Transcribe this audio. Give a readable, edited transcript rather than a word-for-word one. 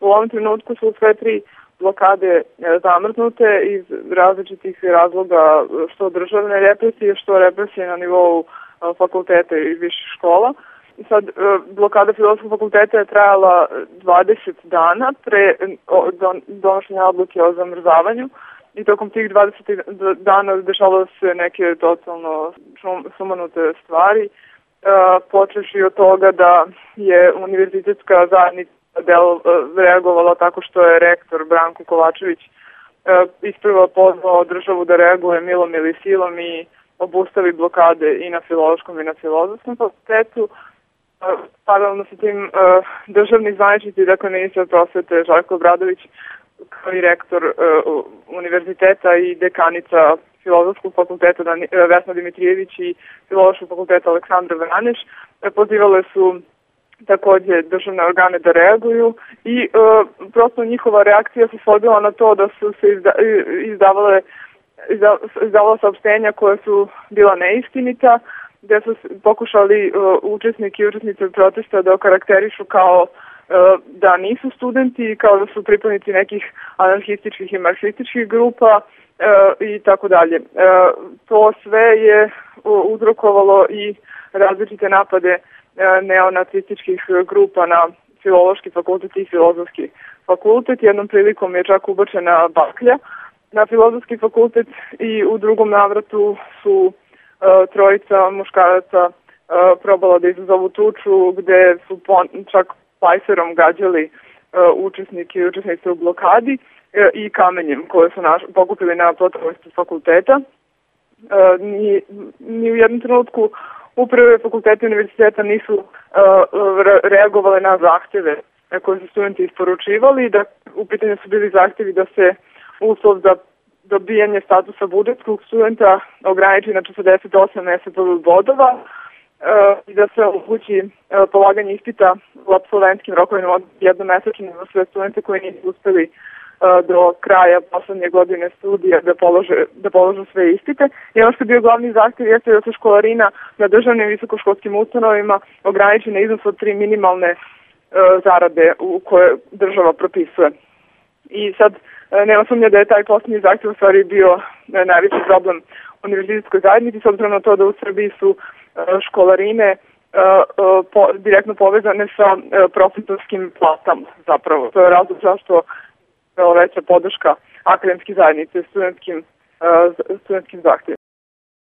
ovom trenutku su sve 3 blokade zamrznute iz različitih razloga, što državne represije, što represije na nivou fakulteta i viših škola. Sad, blokada Filozofskog fakulteta je trajala 20 dana pre donošenja odluke o zamrzavanju i tokom tih 20 dana dešavalo se neke totalno sumanute stvari, počevši od toga da je univerzitetska zajednica reagovala tako što je rektor Branko Kovačević isprva pozvao državu da reaguje milom ili silom i obustavi blokade i na Filološkom i na Filozofskom fakultetu. Paralelno sa tim državni zvaničnici, dakle ministar prosvete Žarko Obradović, kao i rektor univerziteta i dekanica Filozofskog fakulteta Vesna Dimitrijević i Filološkog fakulteta Aleksandra Vraneš pozivale su takođe državne organe da reaguju i prosto njihova reakcija se svodila na to da su se izdavala saopštenja koja su bila neistinita, gde su pokušali učesniki i učesnice protesta da okarakterišu kao da nisu studenti, kao da su pripadnici nekih anarhističkih i marksističkih grupa i tako dalje. To sve je uzrokovalo i različite napade neonacističkih grupa na Filološki fakultet i Filozofski fakultet. Jednom prilikom je čak ubačena baklja na Filozofski fakultet i u drugom navratu su trojica muškaraca probala da izazovu tuču gde su čak pajserom gađali učesnike i učesnice u blokadi i kamenjem koje su pokupili na protivojstvu fakulteta. Ni u jednom trenutku uprave fakulteta i univerziteta nisu reagovale na zahteve koje su studenti isporučivali. U pitanju su bili zahtevi da se uslov za dobijanje statusa budžetskog studenta ograniči na 48 SPB bodova i da se omogući polaganje ispita u apsolventskim rokovima od jednomesečnim za sve studente koji nisu uspeli do kraja poslednje godine studija da polože sve ispite. I ono što je bio glavni zahtev jeste da se školarina na državnim visokoškolskim ustanovima ograniči na iznos od 3 minimalne zarade koje država propisuje. I sad nema sumnja da je taj poslednji zahtev u stvari bio najveći problem univerzitetskoj zajednici, s obzirom na to da u Srbiji su školarine direktno povezane sa profesorskim platama zapravo. To je razlog zašto je veća podrška akademske zajednice studentskim zahtjevima.